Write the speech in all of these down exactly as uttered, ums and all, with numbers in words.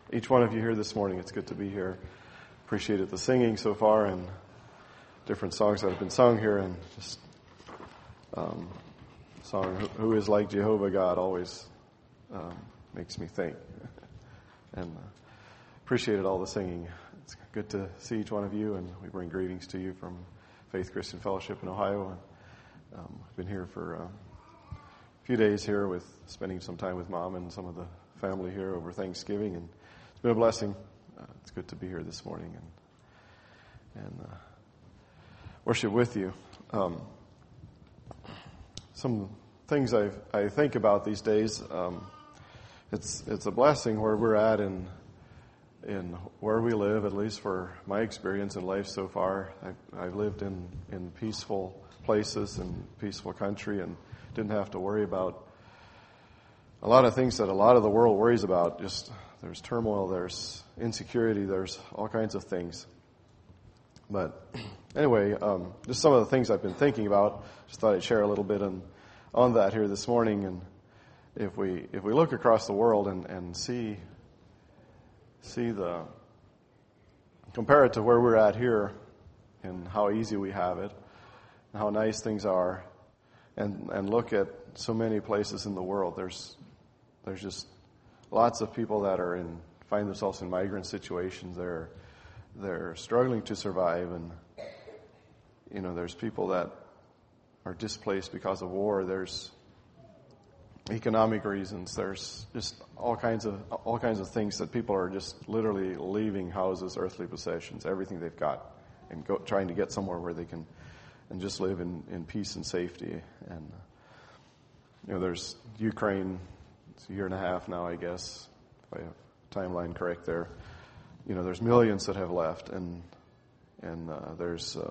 each one of you here this morning. It's good to be here. Appreciated the singing so far and different songs that have been sung here, and just um, song "Who Is Like Jehovah God" always um, makes me think. and uh, appreciated all the singing. It's good to see each one of you, and we bring greetings to you from Faith Christian Fellowship in Ohio. Um, I've been here for uh, a few days here with spending some time with Mom and some of the family here over Thanksgiving, and it's been a blessing. Uh, it's good to be here this morning and and uh, worship with you. Um, some things I I think about these days. Um, it's it's a blessing where we're at in in where we live. At least for my experience in life so far, I've, I've lived in in peaceful places and peaceful country, and didn't have to worry about a lot of things that a lot of the world worries about. Just there's turmoil, there's insecurity, there's all kinds of things. But anyway, um, just some of the things I've been thinking about. Just thought I'd share a little bit on, on that here this morning. And if we if we look across the world and, and see see the compare it to where we're at here and how easy we have it, and how nice things are, and and look at so many places in the world. There's there's just lots of people that are in find themselves in migrant situations. They're they're struggling to survive, and you know there's people that are displaced because of war. There's economic reasons. There's just all kinds of all kinds of things that people are just literally leaving houses, earthly possessions, everything they've got, and go, trying to get somewhere where they can and just live in, in peace and safety. And you know, there's Ukraine. It's a year and a half now, I guess, if I have timeline correct there. You know, there's millions that have left, and and uh, there's uh,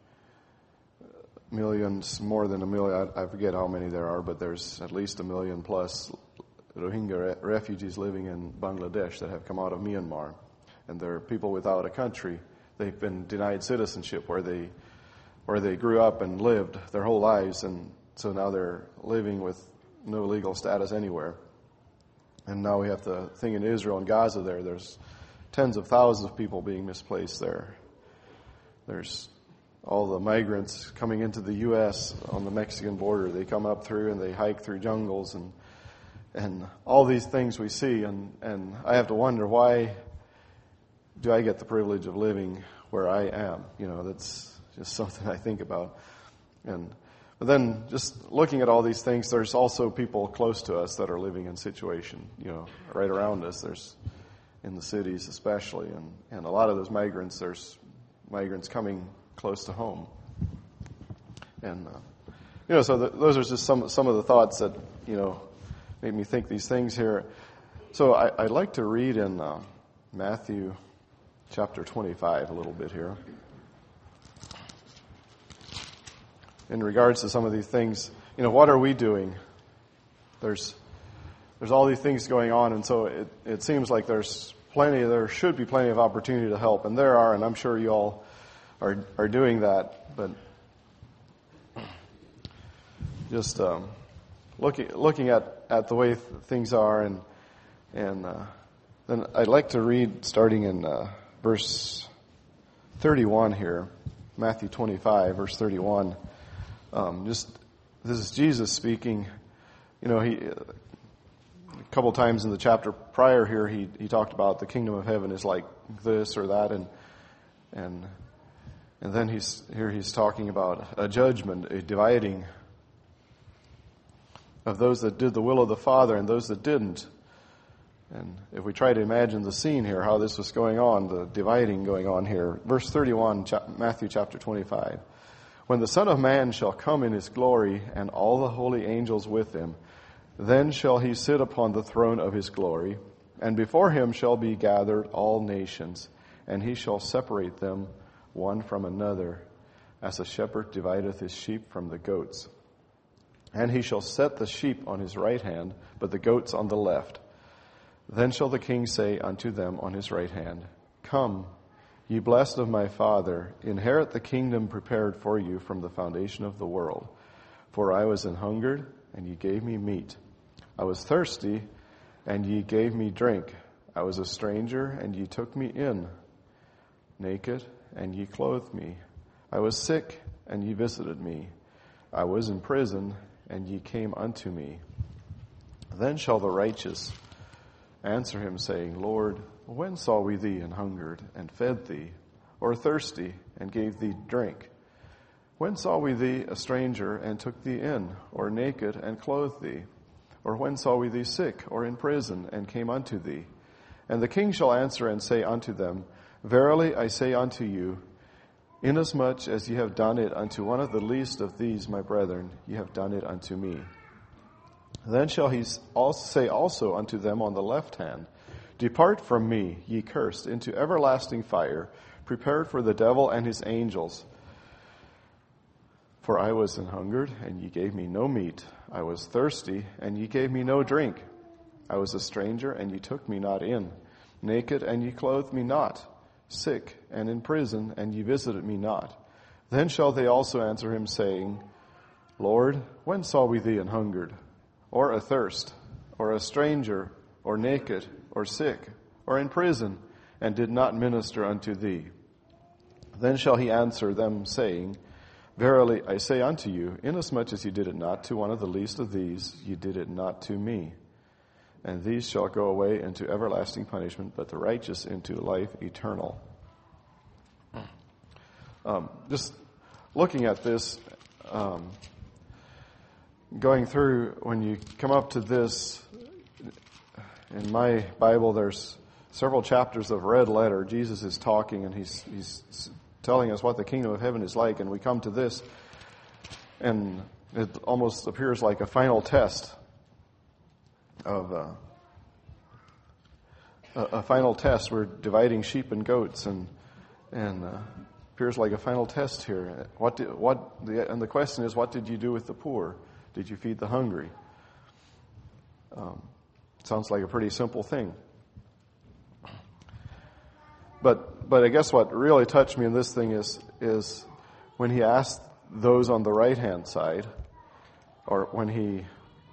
millions, more than a million. I, I forget how many there are, but there's at least a million plus Rohingya re- refugees living in Bangladesh that have come out of Myanmar, and they're people without a country. They've been denied citizenship where they where they grew up and lived their whole lives, and so now they're living with no legal status anywhere. And now we have the thing in Israel and Gaza there. There's tens of thousands of people being misplaced there. There's all the migrants coming into the U S on the Mexican border. They come up through and they hike through jungles and and all these things we see. And, and I have to wonder, why do I get the privilege of living where I am? You know, that's just something I think about. And but then just looking at all these things, there's also people close to us that are living in situation, you know, right around us. There's in the cities especially, and, and a lot of those migrants, there's migrants coming close to home. And, uh, you know, so the, those are just some some of the thoughts that, you know, make me think these things here. So I, I'd like to read in uh, Matthew chapter twenty-five a little bit here, in regards to some of these things. You know, what are we doing? There's there's all these things going on, and so it, it seems like there's plenty, there should be plenty of opportunity to help, and there are, and I'm sure you all are are doing that. But just um, looking looking at, at the way th- things are, and and uh, then I'd like to read starting in uh, verse thirty-one here, Matthew twenty-five, verse thirty-one. Um, just this is Jesus speaking. You know, he a couple times in the chapter prior here, he he talked about the kingdom of heaven is like this or that, and and and then he's here he's talking about a judgment, a dividing of those that did the will of the Father and those that didn't. And if we try to imagine the scene here, how this was going on, the dividing going on here, verse thirty-one, Matthew chapter twenty-five. When the Son of Man shall come in his glory, and all the holy angels with him, then shall he sit upon the throne of his glory, and before him shall be gathered all nations, and he shall separate them one from another, as a shepherd divideth his sheep from the goats. And he shall set the sheep on his right hand, but the goats on the left. Then shall the king say unto them on his right hand, Come, ye blessed of my Father, inherit the kingdom prepared for you from the foundation of the world. For I was an hungered, and ye gave me meat. I was thirsty, and ye gave me drink. I was a stranger, and ye took me in. Naked, and ye clothed me. I was sick, and ye visited me. I was in prison, and ye came unto me. Then shall the righteous answer him, saying, Lord, when saw we thee and hungered, and fed thee, or thirsty, and gave thee drink? When saw we thee a stranger, and took thee in, or naked, and clothed thee? Or when saw we thee sick, or in prison, and came unto thee? And the king shall answer and say unto them, Verily I say unto you, inasmuch as ye have done it unto one of the least of these my brethren, ye have done it unto me. Then shall he also say also unto them on the left hand, Depart from me, ye cursed, into everlasting fire, prepared for the devil and his angels. For I was an hungered, and ye gave me no meat. I was thirsty, and ye gave me no drink. I was a stranger, and ye took me not in. Naked, and ye clothed me not. Sick, and in prison, and ye visited me not. Then shall they also answer him, saying, Lord, when saw we thee an hungered, or athirst, or a stranger, or naked, or sick, or in prison, and did not minister unto thee? Then shall he answer them, saying, Verily I say unto you, inasmuch as ye did it not to one of the least of these, ye did it not to me. And these shall go away into everlasting punishment, but the righteous into life eternal. Um, just looking at this, um, going through, when you come up to this, in my Bible there's several chapters of red letter. Jesus is talking, and he's he's telling us what the kingdom of heaven is like, and we come to this, and it almost appears like a final test of uh, a, a final test. We're dividing sheep and goats, and and uh, appears like a final test here. What did, what the, and the question is, what did you do with the poor? Did you feed the hungry? Um, sounds like a pretty simple thing. But but I guess what really touched me in this thing is is when he asked those on the right hand side, or when he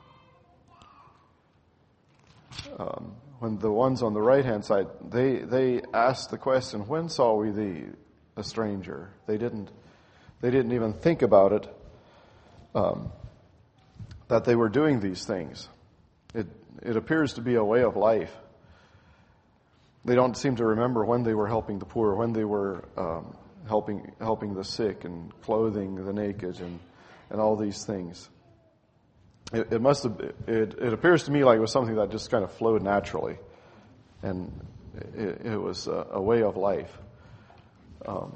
um, when the ones on the right hand side, they they asked the question, when saw we thee a stranger? They didn't they didn't even think about it, um, that they were doing these things. It it appears to be a way of life. They don't seem to remember when they were helping the poor, when they were um, helping helping the sick and clothing the naked and, and all these things. It, it must have. It, it appears to me like it was something that just kind of flowed naturally, and it, it was a, a way of life. Um,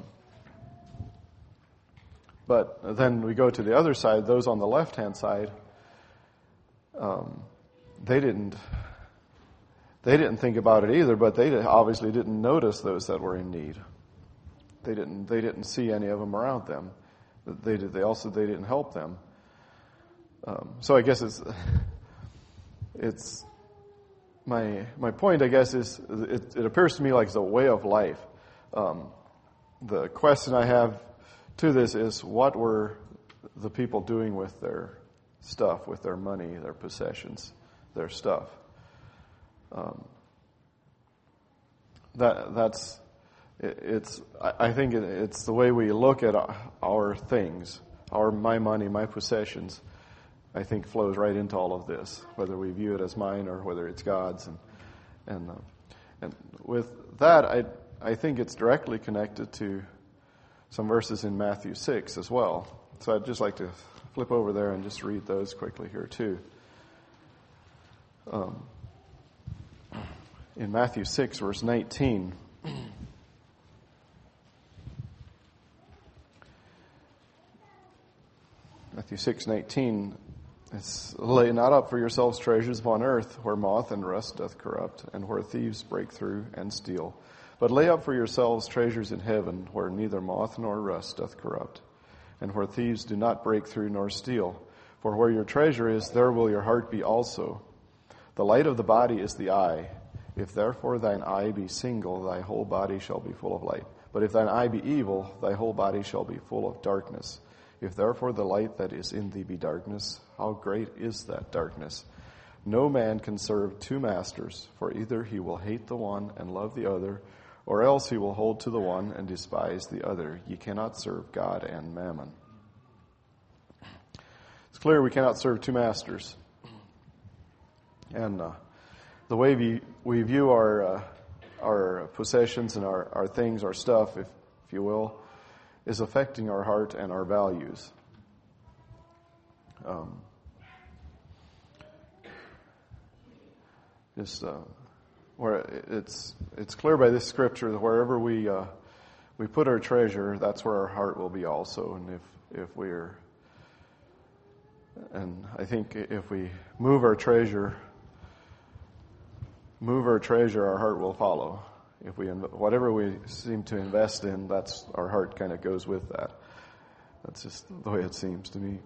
but then we go to the other side. Those on the left-hand side, um, they didn't. They didn't think about it either, but they obviously didn't notice those that were in need. They didn't. They didn't see any of them around them. They did. They also they didn't help them. Um, so I guess it's it's my my point. I guess is it, it appears to me like it's a way of life. Um, the question I have to this is, what were the people doing with their stuff, with their money, their possessions, their stuff? Um, that that's it, it's. I, I think it, it's the way we look at our, our things, our my money, my possessions. I think flows right into all of this, whether we view it as mine or whether it's God's, and and uh, and with that, I I think it's directly connected to some verses in Matthew six as well. So I'd just like to flip over there and just read those quickly here too. Um. In Matthew six, verse nineteen, Matthew six nineteen, it's, lay not up for yourselves treasures upon earth, where moth and rust doth corrupt, and where thieves break through and steal. But lay up for yourselves treasures in heaven, where neither moth nor rust doth corrupt, and where thieves do not break through nor steal. For where your treasure is, there will your heart be also. The light of the body is the eye. If therefore thine eye be single, thy whole body shall be full of light. But if thine eye be evil, thy whole body shall be full of darkness. If therefore the light that is in thee be darkness, how great is that darkness? No man can serve two masters, for either he will hate the one and love the other, or else he will hold to the one and despise the other. Ye cannot serve God and mammon. It's clear we cannot serve two masters. And uh, the way we, we view our uh, our possessions and our, our things, our stuff, if, if you will, is affecting our heart and our values. Um, just uh, where it's it's clear by this scripture that wherever we uh, we put our treasure, that's where our heart will be also. And if if we're and I think if we move our treasure. Move our treasure, our heart will follow. If we, whatever we seem to invest in, that's our heart kind of goes with that. That's just the way it seems to me.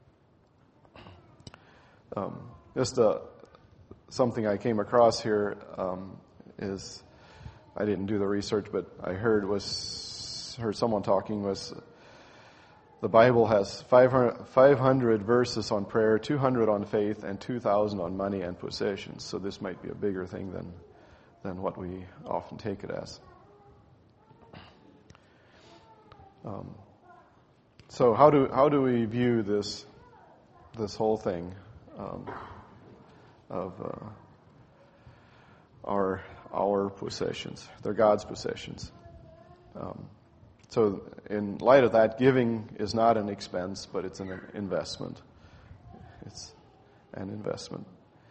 Um, just uh, something I came across here um, is, I didn't do the research, but I heard was heard someone talking was. The Bible has five hundred verses on prayer, two hundred on faith, and two thousand on money and possessions. So this might be a bigger thing than than what we often take it as. Um, so how do how do we view this this whole thing um, of uh, our our possessions? They're God's possessions. Um, So in light of that, giving is not an expense, but it's an investment. It's an investment.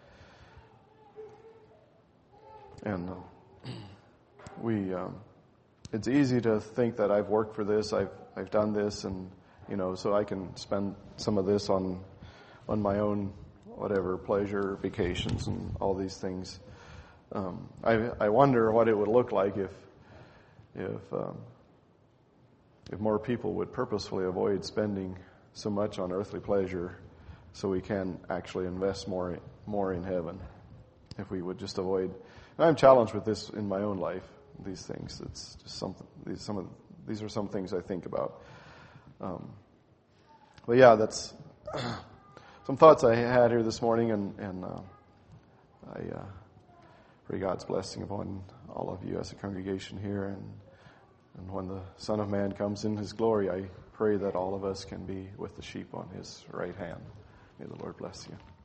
And uh, we, um, it's easy to think that I've worked for this, I've I've done this, and you know, so I can spend some of this on on my own whatever pleasure, vacations, and all these things. Um, I I wonder what it would look like if if um, If more people would purposefully avoid spending so much on earthly pleasure so we can actually invest more more in heaven. If we would just avoid, and I'm challenged with this in my own life, these things. It's just something, these, some of, these are some things I think about. Um, but yeah, that's some thoughts I had here this morning, and, and uh, I uh, pray God's blessing upon all of you as a congregation here, and And when the Son of Man comes in His glory, I pray that all of us can be with the sheep on His right hand. May the Lord bless you.